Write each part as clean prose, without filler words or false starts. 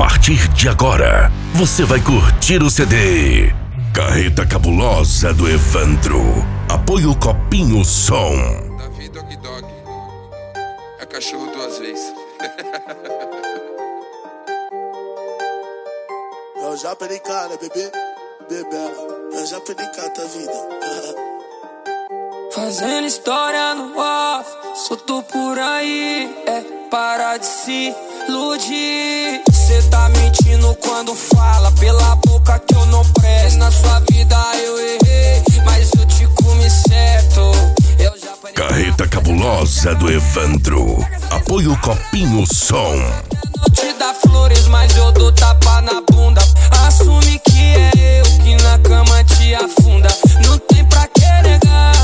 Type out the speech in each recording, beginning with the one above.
partir de agora, você vai curtir o CD Carreta Cabulosa do Evandro. Apoio Copinho Som. Davi Dog Dog é cachorro duas vezes. Eu já perdi cara, bebê, eu já perdi cara, vida. Fazendo história no off, solto por aí, para de se iludir. Cê tá mentindo quando fala, pela boca que eu não presto. Na sua vida eu errei, mas eu te comi certo. Carreta Cabulosa do Evandro. Apoio Copinho Som. Não te dá flores, mas eu dou tapa na bunda. Assume que é eu que na cama te afunda. Não tem pra que negar.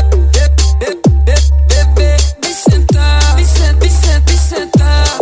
Bebê, vem sentar. Vem sentar.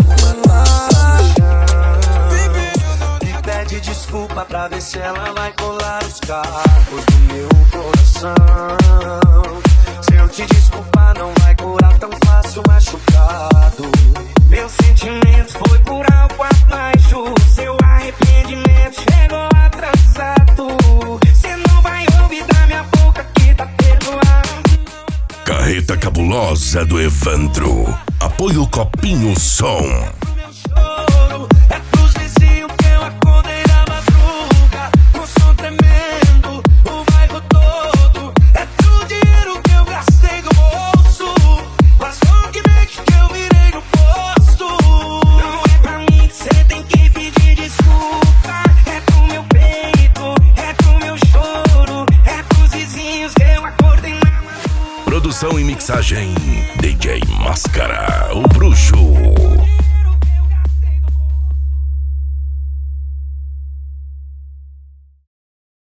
Me pede desculpa pra ver se ela vai colar os cacos do meu coração. Se eu te desculpar não vai curar tão fácil machucado. Meu sentimento foi por algo abaixo. Seu arrependimento chegou atrasado. Cê não vai ouvir da minha boca que tá perdoado. Carreta Cabulosa do Evandro. Apoio Copinho Som. Meu choro é pros vizinhos que eu acordei na madruga, com som tremendo, o bairro todo. É pro dinheiro que eu gastei no bolso, com as foguetes que eu virei no posto. Não é pra mim que cê tem que pedir desculpa. É pro meu peito, é pro meu choro, é pros vizinhos que eu acordei na madruga. Produção e mixagem DJ Máscara, o bruxo.